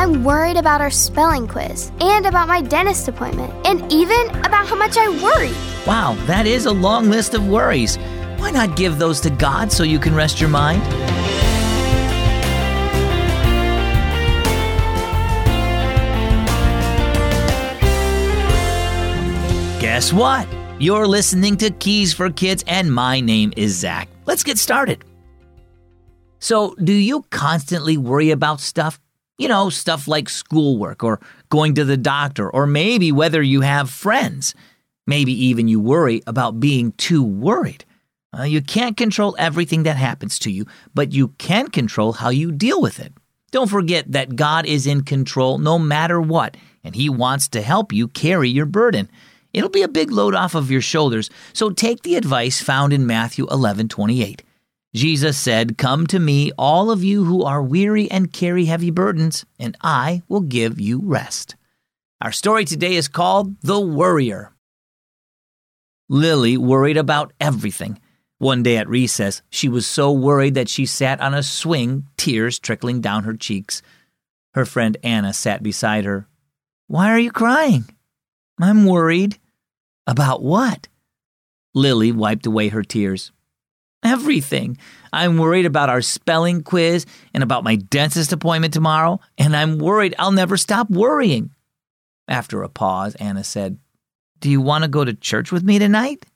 I'm worried about our spelling quiz, and about my dentist appointment, and even about how much I worry. Wow, that is a long list of worries. Why not give those to God so you can rest your mind? Guess what? You're listening to Keys for Kids, and my name is Zach. Let's get started. So, do you constantly worry about stuff? You know, stuff like schoolwork or going to the doctor, or maybe whether you have friends. Maybe even you worry about being too worried. You can't control everything that happens to you, but you can control how you deal with it. Don't forget that God is in control no matter what, and He wants to help you carry your burden. It'll be a big load off of your shoulders, so take the advice found in Matthew 11:28. Jesus said, "Come to me, all of you who are weary and carry heavy burdens, and I will give you rest." Our story today is called The Worrier. Lily worried about everything. One day at recess, she was so worried that she sat on a swing, tears trickling down her cheeks. Her friend Anna sat beside her. "Why are you crying?" "I'm worried." "About what?" Lily wiped away her tears. "Everything. I'm worried about our spelling quiz and about my dentist appointment tomorrow, and I'm worried I'll never stop worrying." After a pause, Anna said, "Do you want to go to church with me tonight?"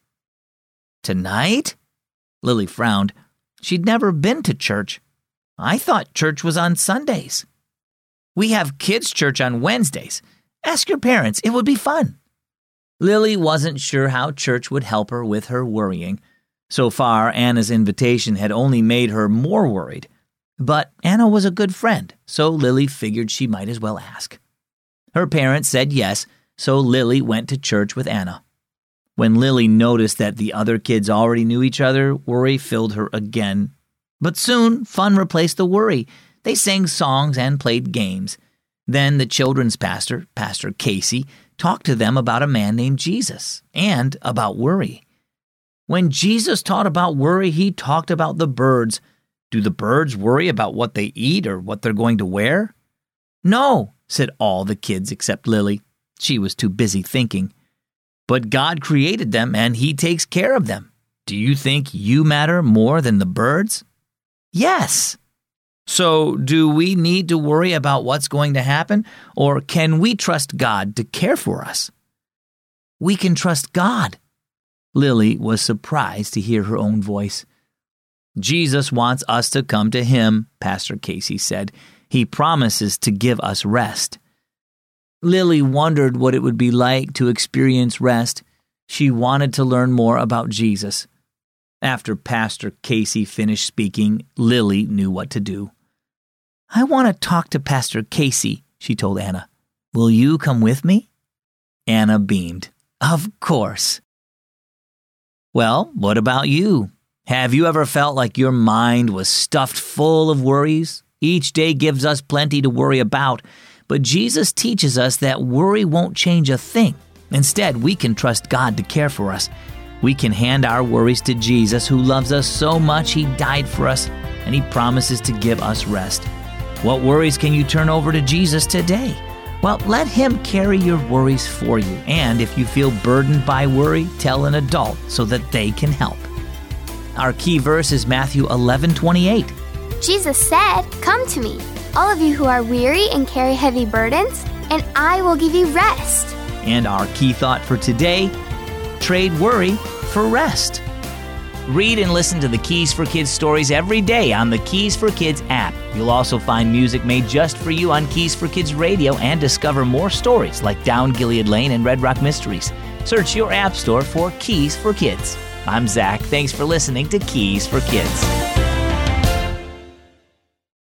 "Tonight?" Lily frowned. She'd never been to church. "I thought church was on Sundays." "We have kids' church on Wednesdays. Ask your parents. It would be fun." Lily wasn't sure how church would help her with her worrying. So far, Anna's invitation had only made her more worried. But Anna was a good friend, so Lily figured she might as well ask. Her parents said yes, so Lily went to church with Anna. When Lily noticed that the other kids already knew each other, worry filled her again. But soon, fun replaced the worry. They sang songs and played games. Then the children's pastor, Pastor Casey, talked to them about a man named Jesus and about worry. When Jesus taught about worry, He talked about the birds. Do the birds worry about what they eat or what they're going to wear? "No," said all the kids except Lily. She was too busy thinking. "But God created them and He takes care of them. Do you think you matter more than the birds?" "Yes." "So do we need to worry about what's going to happen, or can we trust God to care for us?" "We can trust God." Lily was surprised to hear her own voice. "Jesus wants us to come to Him," Pastor Casey said. "He promises to give us rest." Lily wondered what it would be like to experience rest. She wanted to learn more about Jesus. After Pastor Casey finished speaking, Lily knew what to do. "I want to talk to Pastor Casey," she told Anna. "Will you come with me?" Anna beamed. "Of course." Well, what about you? Have you ever felt like your mind was stuffed full of worries? Each day gives us plenty to worry about, but Jesus teaches us that worry won't change a thing. Instead, we can trust God to care for us. We can hand our worries to Jesus, who loves us so much He died for us, and He promises to give us rest. What worries can you turn over to Jesus today? Well, let Him carry your worries for you. And if you feel burdened by worry, tell an adult so that they can help. Our key verse is Matthew 11:28. Jesus said, "Come to me, all of you who are weary and carry heavy burdens, and I will give you rest." And our key thought for today, trade worry for rest. Read and listen to the Keys for Kids stories every day on the Keys for Kids app. You'll also find music made just for you on Keys for Kids Radio and discover more stories like Down Gilead Lane and Red Rock Mysteries. Search your app store for Keys for Kids. I'm Zach. Thanks for listening to Keys for Kids.